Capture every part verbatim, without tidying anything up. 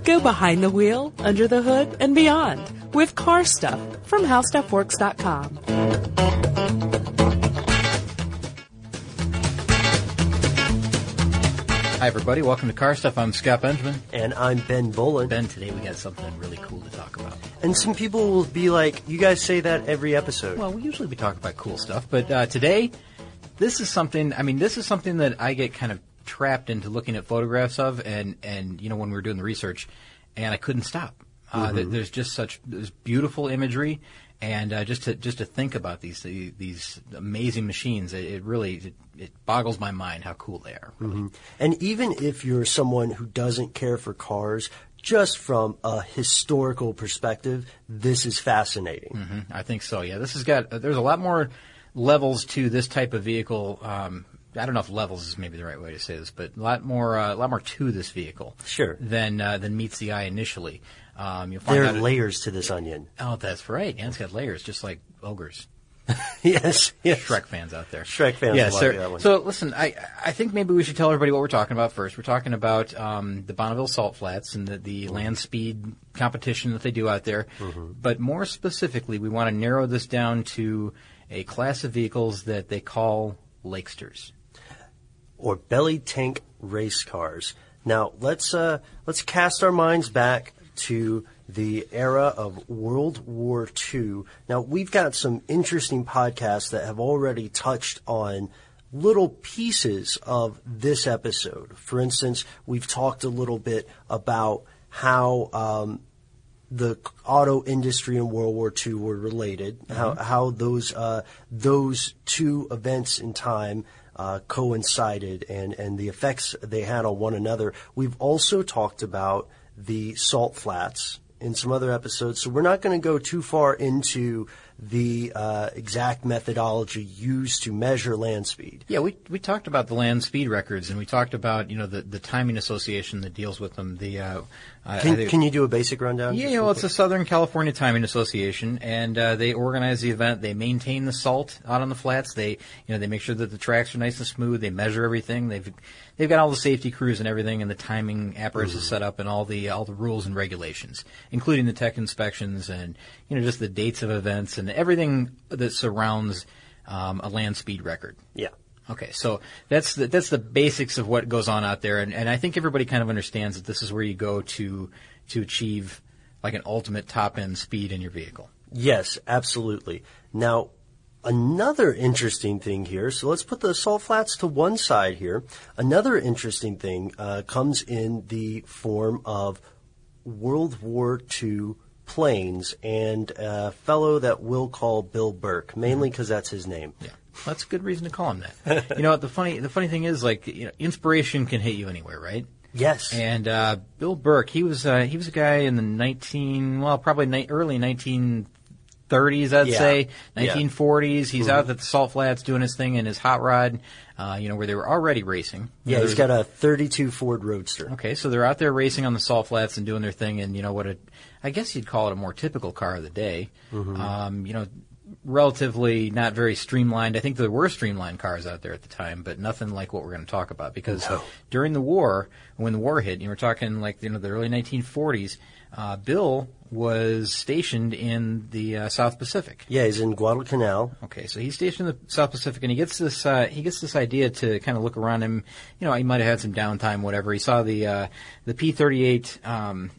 Go behind the wheel, under the hood, and beyond with Car Stuff from how stuff works dot com. Hi, everybody. Welcome to Car Stuff. I'm Scott Benjamin. And I'm Ben Bolin. Ben, today we got something really cool to talk about. And some people will be like, you guys say that every episode. Well, we usually we talk about cool stuff, but uh, today, this is something, I mean, this is something that I get kind of trapped into looking at photographs of, and, and you know, when we were doing the research, and I couldn't stop. Uh, mm-hmm. There's just such there's beautiful imagery, and uh, just to just to think about these these amazing machines, it, it really it, it boggles my mind how cool they are. Really. Mm-hmm. And even if you're someone who doesn't care for cars, just from a historical perspective, this is fascinating. Mm-hmm. I think so. Yeah, this has got uh, there's a lot more levels to this type of vehicle. Um, I don't know if levels is maybe the right way to say this, but a lot more uh, a lot more to this vehicle. Sure. Than uh, than meets the eye initially. Um, you'll find there out are it, layers to this onion. Oh, that's right. Yeah, it's got layers, just like ogres. yes, yes. Shrek fans out there. Shrek fans yes, love sir. that one. So, listen, I I think maybe we should tell everybody what we're talking about first. We're talking about um, the Bonneville Salt Flats and the, the mm-hmm. land speed competition that they do out there. Mm-hmm. But more specifically, we want to narrow this down to a class of vehicles that they call Lakesters. Or belly tank race cars. Now, let's uh, let's cast our minds back to the era of World War Two. Now, we've got some interesting podcasts that have already touched on little pieces of this episode. For instance, we've talked a little bit about how um, the auto industry and World War Two were related, mm-hmm. how how those uh, those two events in time uh, coincided, and, and the effects they had on one another. We've also talked about the salt flats in some other episodes, so we're not going to go too far into the uh, exact methodology used to measure land speed. Yeah, we we talked about the land speed records, and we talked about you know the, the timing association that deals with them. The uh, can, uh, can you do a basic rundown? Yeah, you know, it's the Southern California Timing Association, and uh, they organize the event. They maintain the salt out on the flats. They you know they make sure that the tracks are nice and smooth. They measure everything. They've they've got all the safety crews and everything, and the timing apparatus mm-hmm. is set up, and all the all the rules and regulations, including the tech inspections and you know just the dates of events and everything that surrounds um, a land speed record. Yeah. Okay, so that's the, that's the basics of what goes on out there, and, and I think everybody kind of understands that this is where you go to to achieve like an ultimate top-end speed in your vehicle. Yes, absolutely. Now, another interesting thing here, so let's put the salt flats to one side here. Another interesting thing uh, comes in the form of World War Two planes and a fellow that we'll call Bill Burke, mainly because that's his name. Yeah, that's a good reason to call him that. You know what, the funny the funny thing is, like, you know, inspiration can hit you anywhere, right? Yes. And uh, Bill Burke, he was uh, he was a guy in the nineteen well probably ni- early nineteen thirties, I'd yeah. say nineteen forties. He's mm-hmm. out at the salt flats doing his thing in his hot rod, uh, you know, where they were already racing. Yeah, you know, he's got a thirty-two Ford Roadster. Okay, so they're out there racing on the salt flats and doing their thing, and you know what a I guess you'd call it a more typical car of the day. Mm-hmm. Um, you know, relatively not very streamlined. I think there were streamlined cars out there at the time, but nothing like what we're going to talk about. Because no. during the war, when the war hit, you were talking like you know the early nineteen forties, uh, Bill was stationed in the uh, South Pacific. Yeah, he's in Guadalcanal. Okay, so he's stationed in the South Pacific, and he gets this uh, he gets this idea to kind of look around him. You know, he might have had some downtime, whatever. He saw the uh, the P thirty-eight um,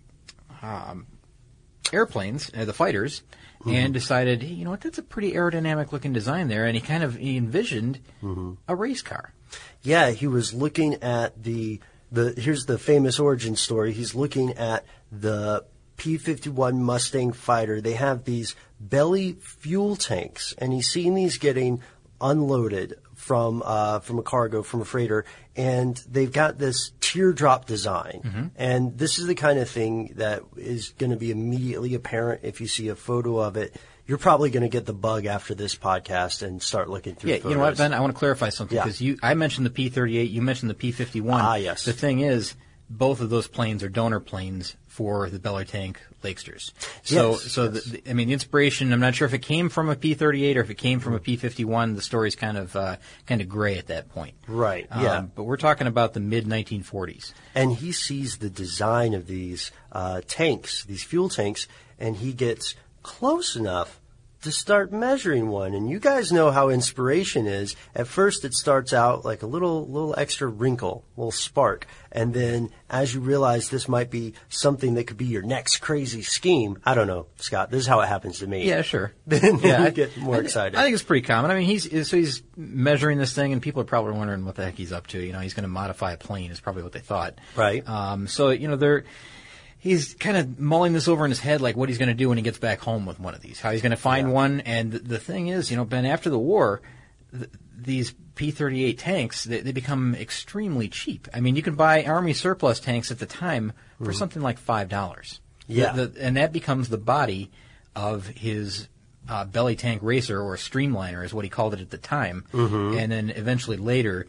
um, airplanes, uh, the fighters, mm-hmm. and decided, hey, you know what, that's a pretty aerodynamic looking design there, and he kind of he envisioned mm-hmm. a race car. Yeah, he was looking at the the here's the famous origin story. He's looking at the P fifty-one Mustang fighter. They have these belly fuel tanks, and he's seen these getting unloaded from uh, from a cargo, from a freighter, and they've got this teardrop design. Mm-hmm. And this is the kind of thing that is going to be immediately apparent if you see a photo of it. You're probably going to get the bug after this podcast and start looking through yeah, photos. You know what, Ben? I want to clarify something, because yeah. you I mentioned the P thirty-eight, you mentioned the P fifty-one. Ah, yes. The thing is, both of those planes are donor planes for the belly tank Lakesters. So, Yes, so yes. The, I mean, the inspiration. I'm not sure if it came from a P thirty-eight or if it came from a P fifty-one. The story's kind of uh, kind of gray at that point. Right, Um, yeah. But we're talking about the mid nineteen forties. And he sees the design of these uh, tanks, these fuel tanks, and he gets close enough to start measuring one. And you guys know how inspiration is. At first it starts out like a little little extra wrinkle, little spark. And then as you realize this might be something that could be your next crazy scheme, I don't know, Scott, this is how it happens to me. Yeah, sure. Then yeah, you I- get more I, excited. I think it's pretty common. I mean, he's so he's measuring this thing, and people are probably wondering what the heck he's up to. You know, he's going to modify a plane is probably what they thought. Right. Um, so you know, they're he's kind of mulling this over in his head, like what he's going to do when he gets back home with one of these. How he's going to find Yeah. one. And the thing is, you know, Ben, after the war, th- these P thirty-eight tanks, they, they become extremely cheap. I mean, you can buy Army surplus tanks at the time for something like five dollars. Yeah. The, the, and that becomes the body of his uh, belly tank racer, or streamliner is what he called it at the time. Mm-hmm. And then eventually later,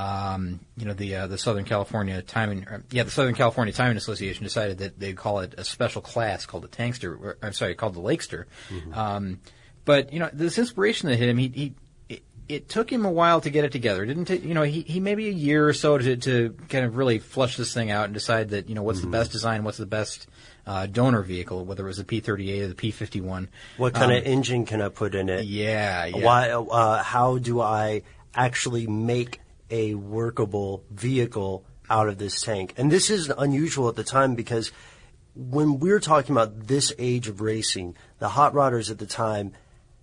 um, you know, the uh, the Southern California Timing, or, yeah, the Southern California Timing Association decided that they'd call it a special class called the Tankster. Or, I'm sorry, called the Lakester. Mm-hmm. Um, but you know, this inspiration that hit him, he. he it, it took him a while to get it together. It didn't take, you know, he, he maybe a year or so to, to kind of really flush this thing out and decide that, you know, what's Mm-hmm. the best design, what's the best uh, donor vehicle, whether it was the P thirty-eight or the P fifty-one. What kind Um, of engine can I put in it? Yeah, yeah. Why? Uh, how do I actually make a workable vehicle out of this tank? And this is unusual at the time because when we're talking about this age of racing, the hot rodders at the time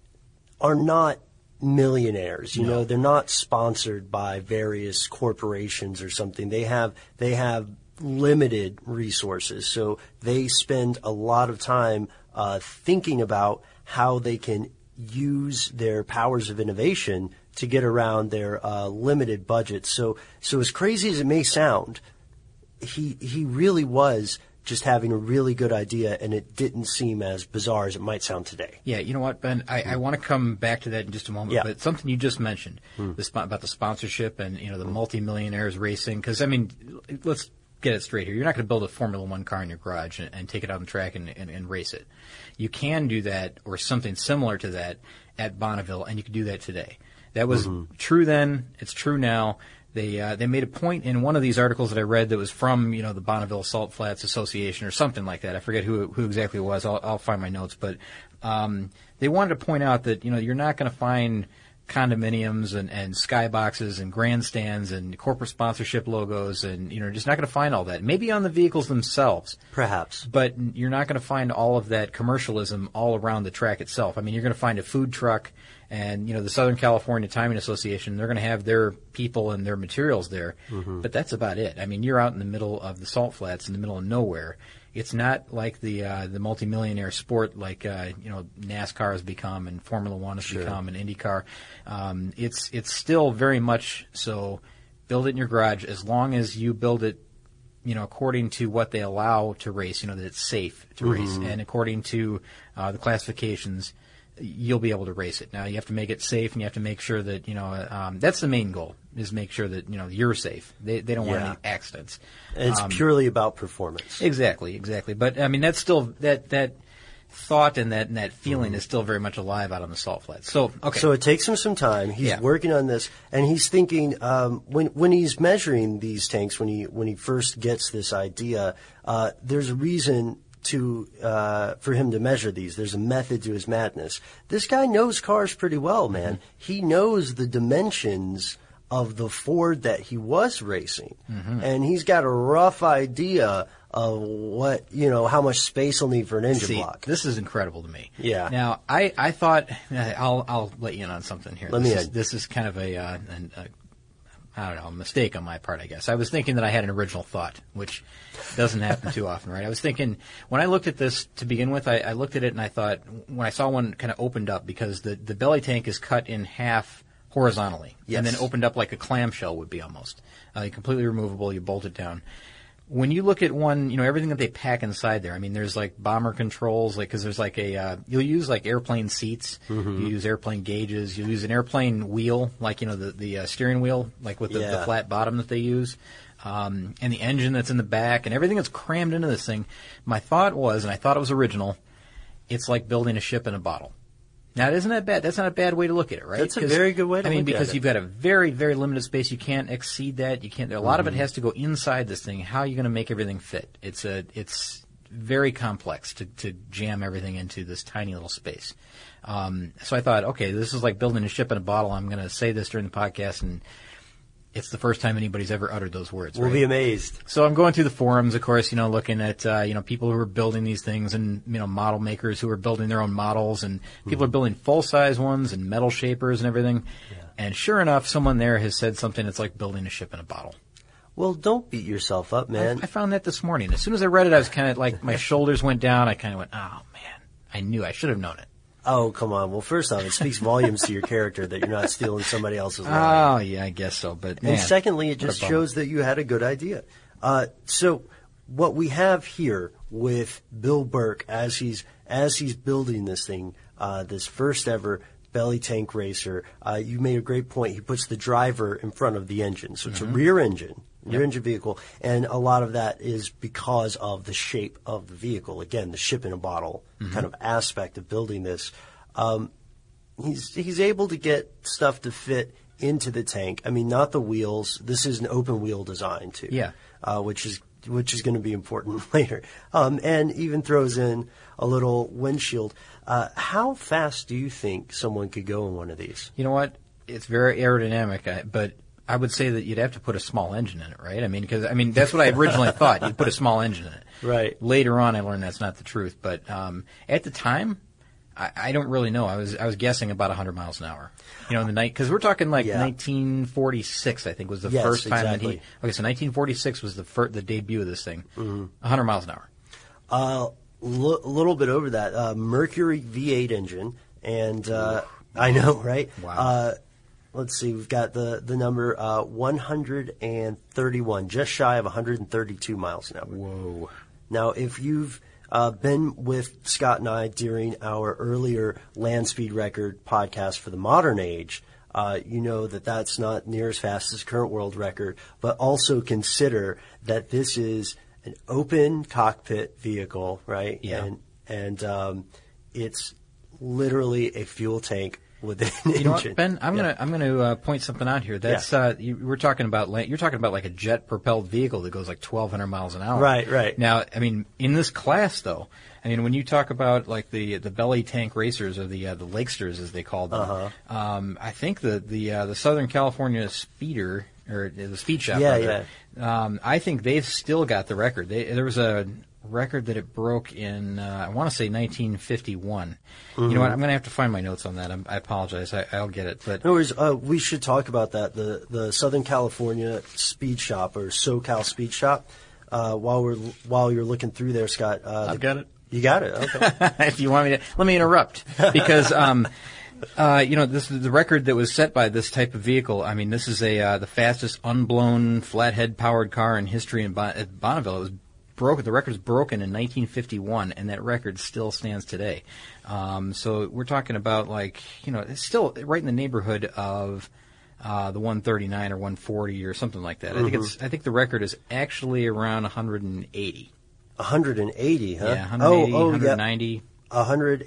are not millionaires. You know, they're not sponsored by various corporations or something. They have they have limited resources, so they spend a lot of time uh, thinking about how they can use their powers of innovation to get around their uh, limited budgets. So, so as crazy as it may sound, he he really was just having a really good idea, and it didn't seem as bizarre as it might sound today. Yeah, you know what, Ben? I, I want to come back to that in just a moment. Yeah. But something you just mentioned the spo- about the sponsorship and you know the multimillionaires racing. Because I mean, let's get it straight here. You're not going to build a Formula One car in your garage and, and take it out on the track and, and, and race it. You can do that or something similar to that at Bonneville, and you can do that today. That was true then. It's true now. They uh, they made a point in one of these articles that I read that was from you know the Bonneville Salt Flats Association or something like that. I forget who who exactly it was. I'll, I'll find my notes, but um, they wanted to point out that you know you're not going to find condominiums and, and skyboxes and grandstands and corporate sponsorship logos and you know just not going to find all that. Maybe on the vehicles themselves, Perhaps. but you're not going to find all of that commercialism all around the track itself. I mean, you're going to find a food truck. And, you know, the Southern California Timing Association, they're going to have their people and their materials there. Mm-hmm. But that's about it. I mean, you're out in the middle of the salt flats, in the middle of nowhere. It's not like the uh, the multimillionaire sport like, uh, you know, NASCAR has become and Formula One has Sure. become and IndyCar. Um, it's, it's still very much so build it in your garage as long as you build it, you know, according to what they allow to race, you know, that it's safe to Mm-hmm. race. And according to uh, the classifications, you'll be able to race it. Now, you have to make it safe, and you have to make sure that, you know, um, that's the main goal, is make sure that, you know, you're safe. They they don't want Yeah. any accidents. It's Um, purely about performance. Exactly, exactly. But, I mean, that's still, that that thought and that and that feeling is still very much alive out on the salt flats. So, okay. So it takes him some time. He's Yeah. working on this, and he's thinking um, when when he's measuring these tanks. When he when he first gets this idea, uh, there's a reason to uh, for him to measure these. There's a method to his madness. This guy knows cars pretty well, man. Mm-hmm. He knows the dimensions of the Ford that he was racing, Mm-hmm. and he's got a rough idea of what you know how much space he'll need for an engine See, block. this is incredible to me. Yeah. Now, I, I thought I'll I'll let you in on something here. Let this me is, in. This is kind of a, uh, an, a I don't know, a mistake on my part, I guess. I was thinking that I had an original thought, which doesn't happen too often, right? I was thinking when I looked at this to begin with, I, I looked at it and I thought when I saw one kind of opened up because the the belly tank is cut in half horizontally Yes. and then opened up like a clamshell would be almost, uh, completely removable. You bolt it down. When you look at one, you know, everything that they pack inside there, I mean, there's like bomber controls, like, cause there's like a, uh, you'll use like airplane seats, Mm-hmm. you use airplane gauges, you'll use an airplane wheel, like, you know, the, the uh, steering wheel, like with the, Yeah. the flat bottom that they use. um, and the engine that's in the back and everything that's crammed into this thing. My thought was, and I thought it was original, it's like building a ship in a bottle. Now, isn't that bad? That's not a bad way to look at it, right? That's a very good way to I mean, look at because it. you've got a very, very limited space. You can't exceed that. You can't. A lot Mm-hmm. of it has to go inside this thing. How are you going to make everything fit? It's a. It's very complex to, to jam everything into this tiny little space. Um, so I thought, okay, this is like building a ship in a bottle. I'm going to say this during the podcast, and it's the first time anybody's ever uttered those words. We'll right? be amazed. So I'm going through the forums, of course, you know, looking at, uh, you know, people who are building these things and, you know, model makers who are building their own models, and people are building full-size ones and metal shapers and everything. Yeah. And sure enough, someone there has said something that's like building a ship in a bottle. Well, don't beat yourself up, man. I, I found that this morning. As soon as I read it, I was kind of like, my shoulders went down. I kind of went, oh, man, I knew I should have known it. Oh, come on. Well, first off, it speaks volumes to your character that you're not stealing somebody else's line. Oh, yeah, I guess so. But man, And secondly, it what a just bummer. shows that you had a good idea. Uh, so what we have here with Bill Burke as he's as he's building this thing, uh, this first ever belly tank racer, uh, you made a great point. He puts the driver in front of the engine. So it's Mm-hmm. a rear engine, rear Yep. engine vehicle. And a lot of that is because of the shape of the vehicle. Again, the ship in a bottle Mm-hmm. kind of aspect of building this. Um, he's he's able to get stuff to fit into the tank. I mean, not the wheels. This is an open wheel design too. Yeah. Uh, which is which is going to be important later. Um, and even throws in a little windshield. Uh, how fast do you think someone could go in one of these? You know what? It's very aerodynamic, I- but I would say that you'd have to put a small engine in it, right? I mean, because I mean that's what I originally thought. You'd put a small engine in it. Right. Later on, I learned that's not the truth. But um, at the time, I, I don't really know. I was I was guessing about one hundred miles an hour. You know, in the night, because we're talking like Yeah. nineteen forty-six. I think was the Yes, first time exactly. that he. Okay, so nineteen forty-six was the fir- the debut of this thing. Mm-hmm. one hundred miles an hour. Uh, l- a little bit over that. Uh, Mercury V eight engine. And uh, I know, right? Wow. Uh, let's see. We've got the, the number uh, one hundred thirty-one, just shy of one hundred thirty-two miles an hour. Whoa. Now, if you've uh, been with Scott and I during our earlier land speed record podcast for the modern age, uh, you know that that's not near as fast as current world record, but also consider that this is an open cockpit vehicle, right? Yeah. And, and um, it's literally a fuel tank with an You know engine. what, Ben? I'm Yeah. gonna I'm gonna uh, point something out here. That's Yeah. uh, you, we're talking about la- you're talking about like a jet propelled vehicle that goes like twelve hundred miles an hour. Right, right. Now, I mean, in this class though, I mean, when you talk about like the the belly tank racers or the uh, the Lakesters as they called them, Uh-huh. um, I think the the uh, the Southern California Speeder or the Speed Shop, Yeah, rather, yeah. Um, I think they've still got the record. They, there was a record that it broke in, uh, I want to say nineteen fifty-one. You know what? I'm going to have to find my notes on that. I'm, I apologize. I, I'll get it. But No worries. Uh, we should talk about that. The the Southern California Speed Shop or SoCal Speed Shop. Uh, while we're while you're looking through there, Scott. Uh, I've got it. You got it. Okay. if you want me to, let me interrupt because, um, uh, you know, this is the record that was set by this type of vehicle. I mean, this is a uh, the fastest unblown flathead powered car in history in bon- at Bonneville. It was broken. The record was broken in nineteen fifty-one, and that record still stands today. Um, so we're talking about like, you know, it's still right in the neighborhood of uh, the one thirty-nine or one forty or something like that. I think it's. I think the record is actually around one hundred eighty. one hundred eighty, huh? Yeah, one eighty, oh, oh, one yeah. ninety. one hundred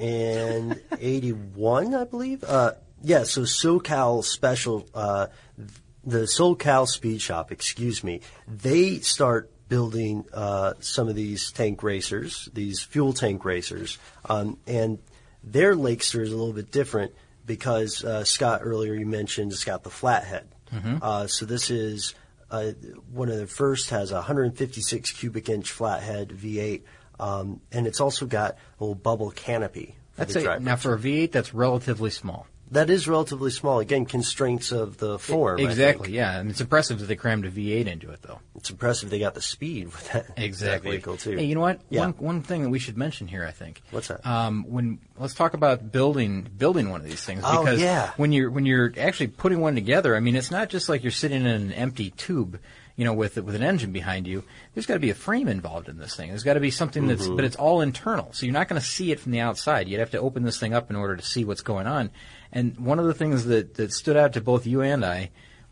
eighty-one, I believe. Uh, yeah, so SoCal Special, uh, the SoCal Speed Shop, excuse me, they start building uh, some of these tank racers, these fuel tank racers, um, and their Lakester is a little bit different because uh, Scott earlier you mentioned it's got the flathead. Mm-hmm. Uh, so this is uh, one of the first has a one hundred fifty-six cubic inch flathead V eight. Um, and it's also got a little bubble canopy for That's the a, driver. now for a V eight, that's relatively small. That is relatively small. Again, constraints of the form. I Exactly, think. yeah. And it's impressive that they crammed a V eight into it, though. It's impressive they got the speed with that, Exactly. that vehicle, too. Hey, you know what? Yeah. One one thing that we should mention here, I think. What's that? Um, when let's talk about building building one of these things Oh, because yeah. when you're when you're actually putting one together, I mean, it's not just like you're sitting in an empty tube, you know, with with an engine behind you. There's got to be a frame involved in this thing. There's got to be something that's, Mm-hmm. but it's all internal, so you're not going to see it from the outside. You'd have to open this thing up in order to see what's going on. And one of the things that that stood out to both you and I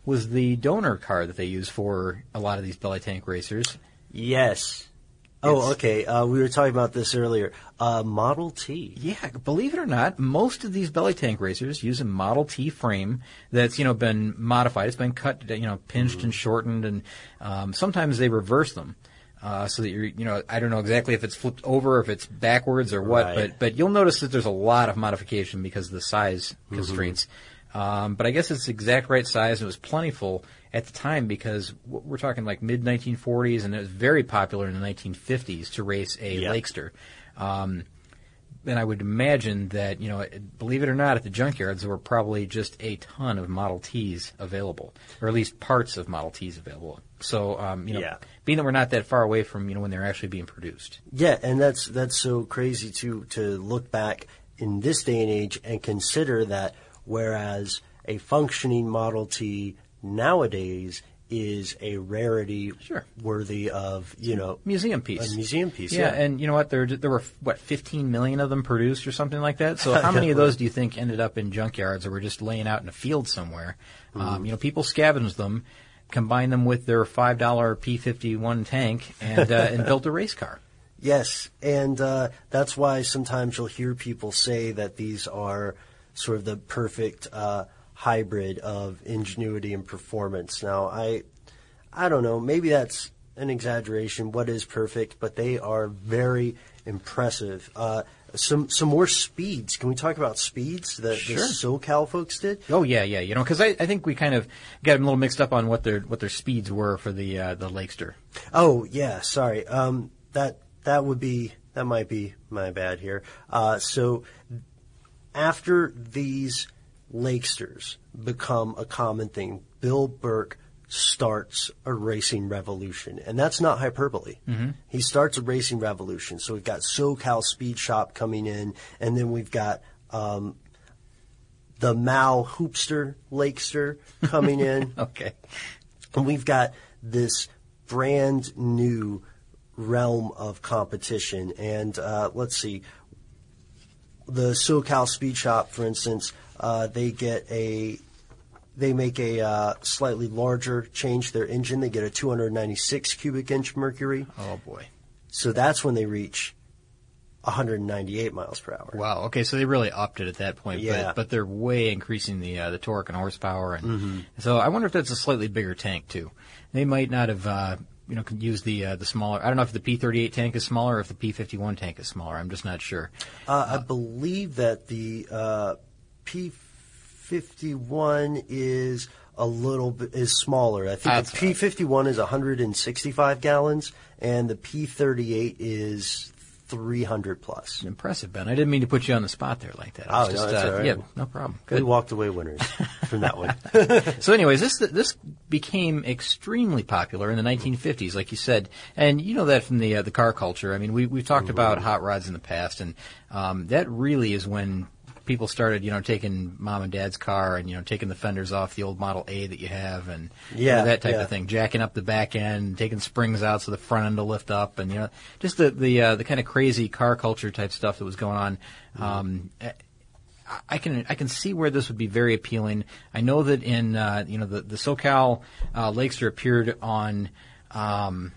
was the donor car that they use for a lot of these belly tank racers. Yes. Oh, It's- okay. Uh, we were talking about this earlier. Uh, Model T. Yeah, believe it or not, most of these belly tank racers use a Model T frame that's, you know, been modified. It's been cut, you know, pinched and shortened, and um, sometimes they reverse them. Uh, so that you're, you know, I don't know exactly if it's flipped over, if it's backwards or what, Right. but but you'll notice that there's a lot of modification because of the size constraints. Um, but I guess it's the exact right size, and it was plentiful at the time because w- we're talking like mid nineteen forties, and it was very popular in the nineteen fifties to race a Yeah. Lakester. Um, and I would imagine that, you know, believe it or not, at the junkyards there were probably just a ton of Model Ts available, or at least parts of Model Ts available. So, um, you know, Yeah. being that we're not that far away from, you know, when they're actually being produced. Yeah, and that's that's so crazy to to look back in this day and age and consider that whereas a functioning Model T nowadays is a rarity Sure. worthy of, you know, Museum piece. a museum piece. Yeah, Yeah, and you know what? There there were, what, fifteen million of them produced or something like that? So how many of those do you think ended up in junkyards or were just laying out in a field somewhere? Um, you know, people scavenged them, combined them with their five dollar P fifty-one tank, and, uh, and built a race car. Yes, and uh, that's why sometimes you'll hear people say that these are sort of the perfect uh, hybrid of ingenuity and performance. Now, I, I don't know, maybe that's an exaggeration. What is perfect? But they are very impressive. Uh, some some more speeds. Can we talk about speeds that Sure. the SoCal folks did? Oh yeah, yeah. You know, because I, I think we kind of got a little mixed up on what their what their speeds were for the uh, the Lakester. Oh yeah, sorry. Um, that that would be that might be my bad here. Uh, so after these Lakesters become a common thing, Bill Burke starts a racing revolution, and that's not hyperbole. Mm-hmm. He starts a racing revolution. So we've got SoCal Speed Shop coming in, and then we've got um, the Mal Hoopster Lakester coming in. Okay. And we've got this brand new realm of competition. And uh, let's see, the SoCal Speed Shop, for instance, uh, they get a, they make a uh, slightly larger change their engine. They get a two hundred ninety-six cubic inch Mercury. Oh boy. So that's when they reach one hundred ninety-eight miles per hour. Wow. Okay, so they really upped it at that point, Yeah. but but they're way increasing the uh, the torque and horsepower, and so I wonder if that's a slightly bigger tank too. They might not have uh, you know used the uh, the smaller. I don't know if the P thirty-eight tank is smaller or if the P fifty-one tank is smaller. I'm just not sure. Uh, I believe that the uh, P fifty-one is a little bit is smaller. I think That's the P fifty-one is one hundred sixty-five gallons, and the P thirty-eight is three hundred plus. Impressive, Ben. I didn't mean to put you on the spot there like that. I Oh, was no, just, that's uh, all right. Yeah, no problem. We Good. walked away winners from that one. So, anyways, this this became extremely popular in the nineteen fifties, like you said, and you know that from the uh, the car culture. I mean, we we've talked about hot rods in the past, and um, that really is when people started, you know, taking mom and dad's car and you know taking the fenders off the old Model A that you have, and you know, Yeah, that type yeah. of thing, jacking up the back end, taking springs out so the front end will lift up, and you know, just the the uh, the kind of crazy car culture type stuff that was going on. Um, I can I can see where this would be very appealing. I know that in uh, you know the the SoCal uh, Lakester appeared on um,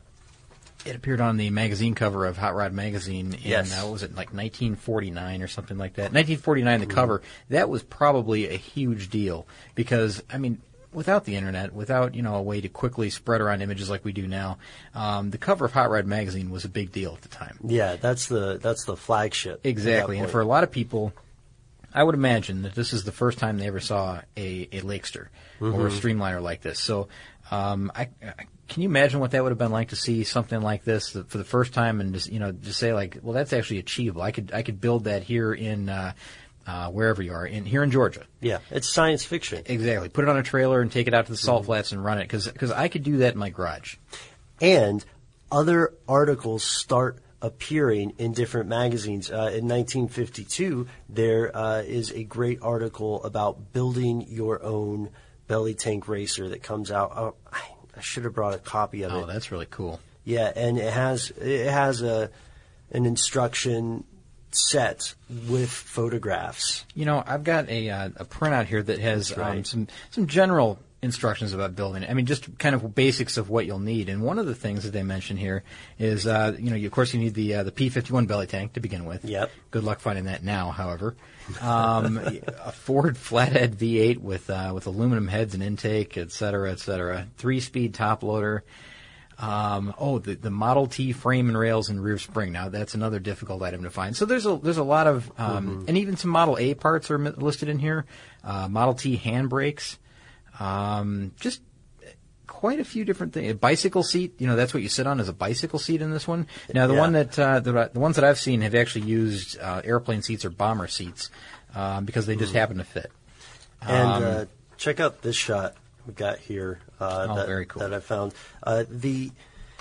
it appeared on the magazine cover of Hot Rod magazine in Yes. uh, what was it like nineteen forty-nine or something like that. nineteen forty-nine, the cover, that was probably a huge deal because I mean without the internet, without you know a way to quickly spread around images like we do now, um, the cover of Hot Rod magazine was a big deal at the time. Yeah, that's the that's the flagship. Exactly, at and that for a point. lot of people, I would imagine that this is the first time they ever saw a, a Lakester or a Streamliner like this. So, um, I, I, can you imagine what that would have been like to see something like this for the first time and just you know just say like, well, that's actually achievable. I could I could build that here in uh, uh, wherever you are in here in Georgia. Yeah, it's science fiction. Exactly. Put it on a trailer and take it out to the salt flats and run it because I could do that in my garage. And other articles start appearing in different magazines. Uh, in nineteen fifty-two, there uh, is a great article about building your own belly tank racer that comes out. Oh, I, I should have brought a copy of Oh, it. that's really cool. Yeah, and it has it has a an instruction set with photographs. You know, I've got a uh, a printout here that has That's right. um, some some general instructions about building it. I mean, just kind of basics of what you'll need. And one of the things that they mention here is, uh, you know, you, of course, you need the uh, the P fifty-one belly tank to begin with. Yep. Good luck finding that now, however. Um, a Ford flathead V eight with uh, with aluminum heads and intake, et cetera, et cetera. Three-speed top loader. Um, oh, the, the Model T frame and rails and rear spring. Now that's another difficult item to find. So there's a there's a lot of um, mm-hmm. and even some Model A parts are listed in here. Uh, Model T handbrakes. Um, just quite a few different things. A bicycle seat, you know, that's what you sit on is a bicycle seat in this one. Now, the yeah. one that, uh, the, the ones that I've seen have actually used, uh, airplane seats or bomber seats, um, because they just mm. happen to fit. And, um, uh, check out this shot we got here, uh, oh, that, very cool. that I found. Uh, the,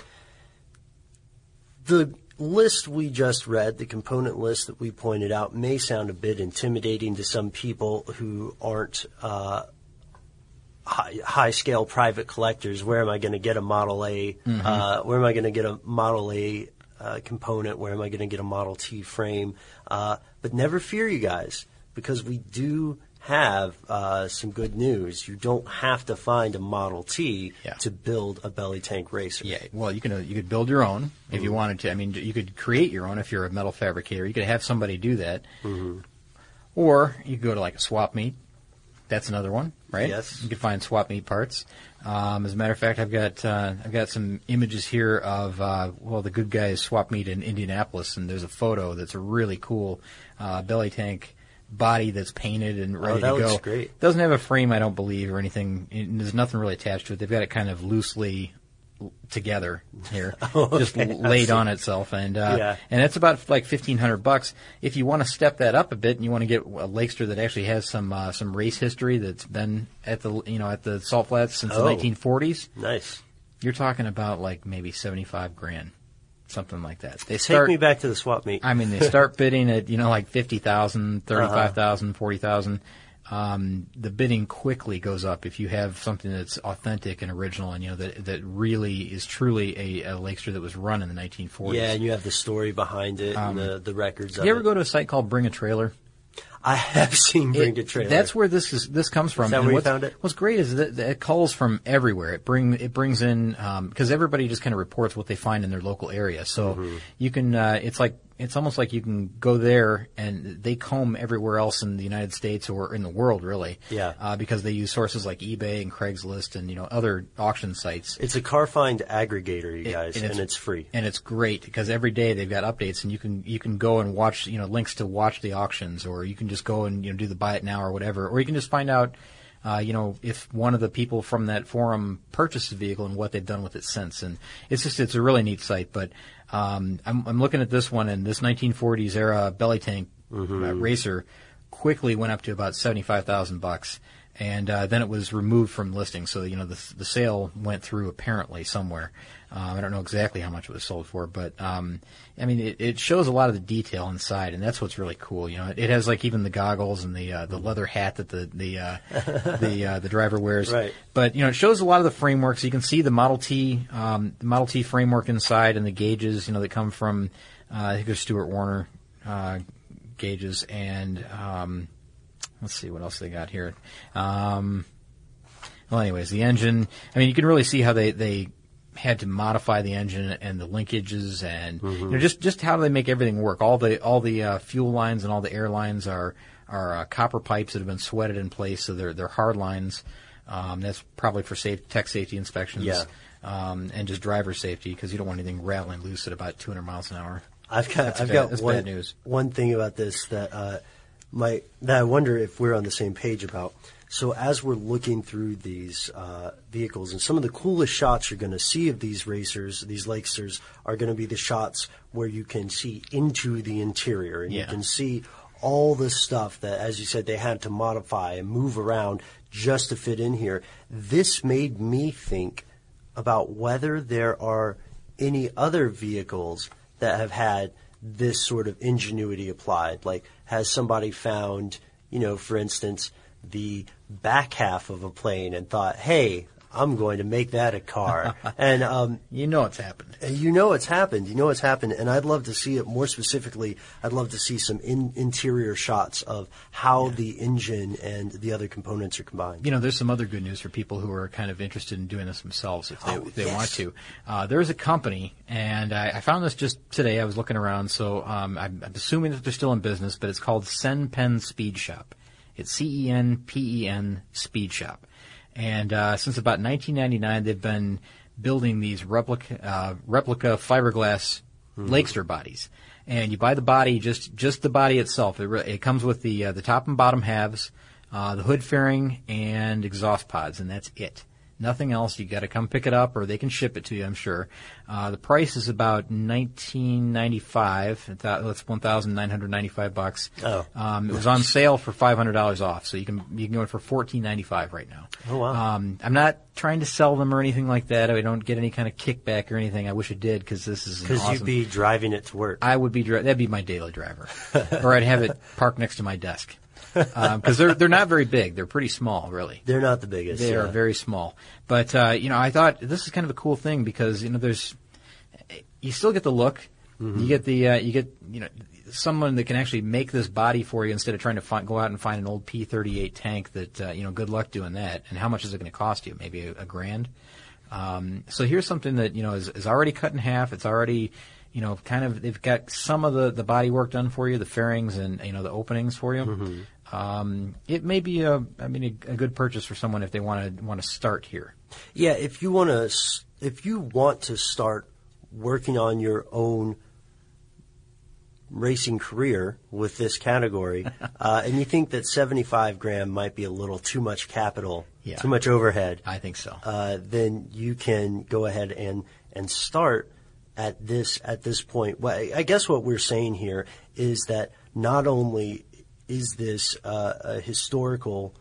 the list we just read, the component list that we pointed out may sound a bit intimidating to some people who aren't, uh, High, high scale private collectors. Where am I going to get a Model A? Mm-hmm. Uh, where am I going to get a Model A uh, component? Where am I going to get a Model T frame? Uh, but never fear, you guys, because we do have uh, some good news. You don't have to find a Model T yeah. to build a belly tank racer. Yeah, well, you can uh, you could build your own if mm-hmm. you wanted to. I mean, you could create your own if you're a metal fabricator. You could have somebody do that, mm-hmm. or you could go to like a swap meet. That's another one, right? Yes. You can find swap meet parts. Um, as a matter of fact, I've got uh, I've got some images here of uh, well, the Good Guys swap meet in Indianapolis, and there's a photo that's a really cool uh, belly tank body that's painted and ready oh, that to go. Looks great. Doesn't have a frame, I don't believe, or anything. It, there's nothing really attached to it. They've got it kind of loosely together here, oh, okay. just laid on itself, and uh, yeah. and it's about like fifteen hundred bucks. If you want to step that up a bit and you want to get a Lakester that actually has some uh, some race history that's been at the you know at the Salt Flats since oh, the nineteen forties, nice. You're talking about like maybe seventy-five grand, something like that. They Take start, me back to the swap meet. I mean, they start bidding at you know like fifty thousand, thirty-five thousand, forty thousand. Um, the bidding quickly goes up if you have something that's authentic and original, and you know that that really is truly a, a Lakester that was run in the nineteen forties. Yeah, and you have the story behind it Um, and the, the records Did of you ever it. go to a site called Bring a Trailer? I have seen Bring It- a Trailer. That's where this is. This comes from. Is that And where you what's, found it? What's great is that, that it calls from everywhere. It bring it brings in because everybody just kind of reports what they find in their local area. So Mm-hmm. you can. Uh, it's like it's almost like you can go there and they comb everywhere else in the United States or in the world, really. Yeah. Uh, because they use sources like eBay and Craigslist and you know other auction sites. It's a car find aggregator, you It- guys, and and it's- it's, free. And it's great because every day they've got updates, and you can you can go and watch you know links to watch the auctions, or you can just go and you know do the buy it now or whatever, or you can just find out uh, you know if one of the people from that forum purchased the vehicle and what they've done with it since. And it's just it's a really neat site. But um, I'm, I'm looking at this one, and this nineteen forties era belly tank Mm-hmm. uh, racer quickly went up to about seventy-five thousand bucks. And uh, then it was removed from listing, so you know the the sale went through apparently somewhere. Uh, I don't know exactly how much it was sold for, but um, I mean it, it shows a lot of the detail inside, and that's what's really cool. You know, it, it has like even the goggles and the uh, the leather hat that the the uh, the uh, the driver wears. Right. But you know, it shows a lot of the framework, so you can see the Model T um, the Model T framework inside, and the gauges. You know, that come from uh, I think they're Stuart Warner uh, gauges, and um, let's see what else they got here. Um, well, anyways, the engine. I mean, you can really see how they, they had to modify the engine and the linkages, and Mm-hmm. you know, just just how do they make everything work? All the all the uh, fuel lines and all the air lines are are uh, copper pipes that have been sweated in place, so they're they're hard lines. Um, that's probably for safe, tech safety inspections, Yeah. um, and just driver safety because you don't want anything rattling loose at about two hundred miles an hour. I've got That's I've bad- got that's one, bad news. one thing about this that uh, my that I wonder if we're on the same page about. So as we're looking through these uh, vehicles, and some of the coolest shots you're going to see of these racers, these Lakesters, are going to be the shots where you can see into the interior, and Yeah. you can see all the stuff that, as you said, they had to modify and move around just to fit in here. This made me think about whether there are any other vehicles that have had this sort of ingenuity applied. Like, has somebody found, you know, for instance, the back half of a plane and thought, hey, I'm going to make that a car. And um, You know it's happened. you know it's happened. You know it's happened. And I'd love to see it more specifically. I'd love to see some in, interior shots of how yeah. the engine and the other components are combined. You know, there's some other good news for people who are kind of interested in doing this themselves if they, oh, if they yes. want to. Uh, there's a company, and I, I found this just today. I was looking around, so um, I'm, I'm assuming that they're still in business, but it's called CenPen Speed Shop. It's C E N P E N Speed Shop. And uh, since about nineteen ninety-nine, they've been building these replica uh, replica fiberglass mm-hmm. Lakester bodies. And you buy the body, just just the body itself. It, re- it comes with the uh, the top and bottom halves, uh, the hood fairing, and exhaust pods, and that's it. Nothing else. You got to come pick it up, or they can ship it to you, I'm sure. Uh, the price is about nineteen ninety-five. That's one thousand nine hundred ninety-five bucks. Oh, um, it was on sale for five hundred dollars off, so you can you can go in for fourteen ninety-five right now. Oh wow! Um, I'm not trying to sell them or anything like that. I don't get any kind of kickback or anything. I wish I did because this is because awesome. you'd be driving it to work. I would be dri- that'd be my daily driver, or I'd have it parked next to my desk. Because um, they're they're not very big. They're pretty small, really. They're not the biggest. They yeah. are very small. But uh, you know, I thought this is kind of a cool thing because you know, there's you still get the look. Mm-hmm. You get the uh, you get you know someone that can actually make this body for you instead of trying to find, go out and find an old P thirty-eight tank. That uh, you know, good luck doing that. And how much is it going to cost you? Maybe a, a grand. Um, so here's something that you know is, is already cut in half. It's already you know kind of they've got some of the, the body work done for you, the fairings and you know the openings for you. Mm-hmm. Um, it may be a, I mean, a, a good purchase for someone if they want to want to start here. Yeah, if you want to, if you want to start working on your own racing career with this category, uh, and you think that seventy-five grand might be a little too much capital, yeah. too much overhead, I think so. Uh, then you can go ahead and and start at this at this point. Well, I guess what we're saying here is that not only is this uh, a historical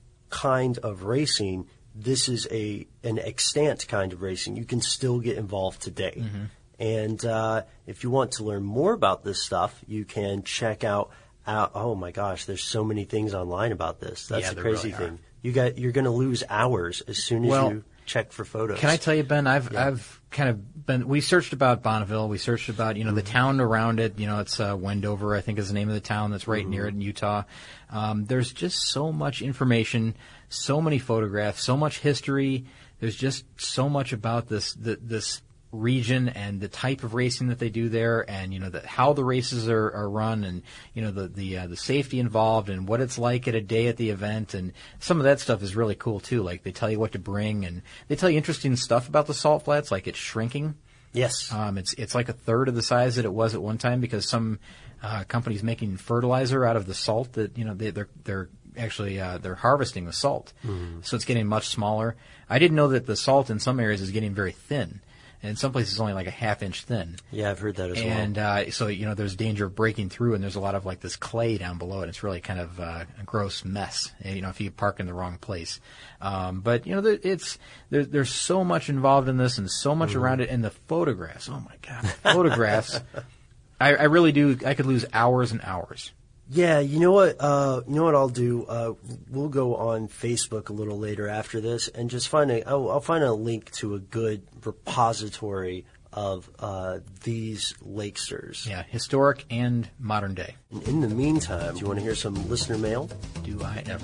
kind of racing, this is a an extant kind of racing. You can still get involved today. Mm-hmm. And uh, if you want to learn more about this stuff, you can check out, out oh my gosh, there's so many things online about this. That's yeah, the crazy really thing. You got you're going to lose hours as soon as well, you check for photos. Can I tell you, Ben? I've yeah. I've kind of been. We searched about Bonneville. We searched about you know mm-hmm. the town around it. You know, it's uh, Wendover, I think, is the name of the town that's right mm-hmm. near it in Utah. Um, there's just so much information, so many photographs, so much history. There's just so much about this the, this region and the type of racing that they do there, and you know the, how the races are, are run, and you know the the uh, the safety involved, and what it's like at a day at the event, and some of that stuff is really cool too. Like they tell you what to bring, and they tell you interesting stuff about the salt flats, like it's shrinking. Yes, um, it's it's like a third of the size that it was at one time because some uh, companies making fertilizer out of the salt that you know they, they're they're actually uh, they're harvesting the salt, mm. so it's getting much smaller. I didn't know that the salt in some areas is getting very thin. And in some places, only like a half inch thin. Yeah, I've heard that as and, well. And uh, so, you know, there's danger of breaking through, and there's a lot of like this clay down below it. It's really kind of uh, a gross mess, you know, if you park in the wrong place. Um, but, you know, there, it's there, there's so much involved in this and so much mm. around it. And the photographs, oh, my God, photographs. I, I really do. I could lose hours and hours. Yeah, you know what? Uh, you know what I'll do? Uh, we'll go on Facebook a little later after this, and just find a. I'll, I'll find a link to a good repository of uh, these Lakesters. Yeah, historic and modern day. And in the meantime, do you want to hear some listener mail? Do I ever?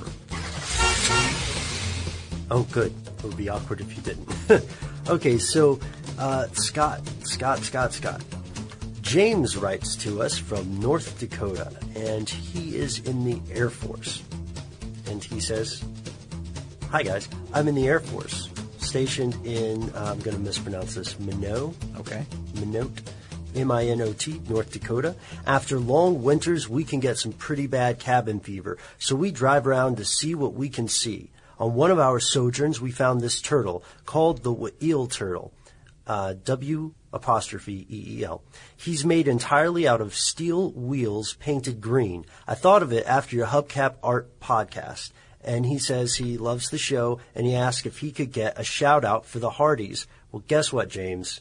Oh, good. It would be awkward if you didn't. Okay, so uh, Scott, Scott, Scott, Scott. James writes to us from North Dakota, and he is in the Air Force. And he says, "Hi, guys. I'm in the Air Force, stationed in, uh, I'm going to mispronounce this, Minot. Okay. Minot, M I N O T, North Dakota. After long winters, we can get some pretty bad cabin fever, so we drive around to see what we can see. On one of our sojourns, we found this turtle called the Wheel turtle, uh, W apostrophe E E L. He's made entirely out of steel wheels painted green. I thought of it after your Hubcap Art podcast." And he says he loves the show, and he asked if he could get a shout-out for the Hardys. Well, guess what, James?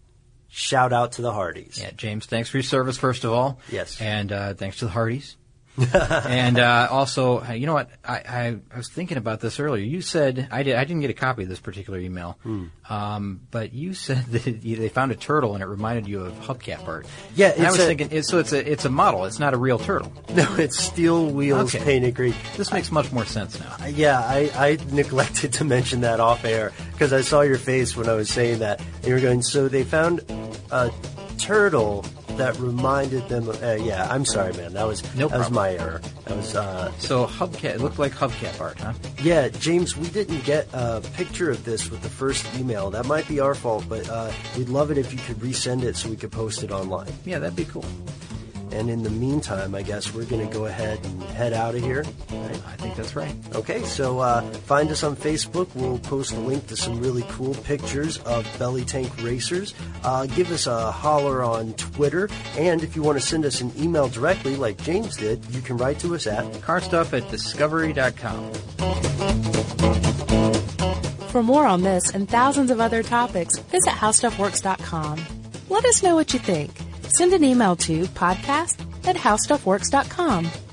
Shout out to the Hardys. Yeah, James, thanks for your service, first of all. Yes. And uh, thanks to the Hardys. And uh, also, uh, you know what? I, I, I was thinking about this earlier. You said I did. I didn't get a copy of this particular email, mm. um, but you said that they found a turtle and it reminded you of hubcap art. Yeah, and I was a, thinking. It's, so it's a it's a model. It's not a real turtle. No, it's steel wheels okay. painted green. This makes much more sense now. Yeah, I, I neglected to mention that off air because I saw your face when I was saying that. And you were going. So they found a turtle that reminded them of, uh, yeah, I'm sorry, man. That was no that was my error. That was uh, so hubcap. It looked like hubcap art, huh? Yeah, James, we didn't get a picture of this with the first email. That might be our fault, but uh, we'd love it if you could resend it so we could post it online. Yeah, that'd be cool. And in the meantime, I guess we're going to go ahead and head out of here. Right? I think that's right. Okay, so uh, find us on Facebook. We'll post a link to some really cool pictures of Belly Tank Racers. Uh, give us a holler on Twitter. And if you want to send us an email directly, like James did, you can write to us at carstuff at discovery dot com. For more on this and thousands of other topics, visit how stuff works dot com. Let us know what you think. Send an email to podcast at how stuff works dot com.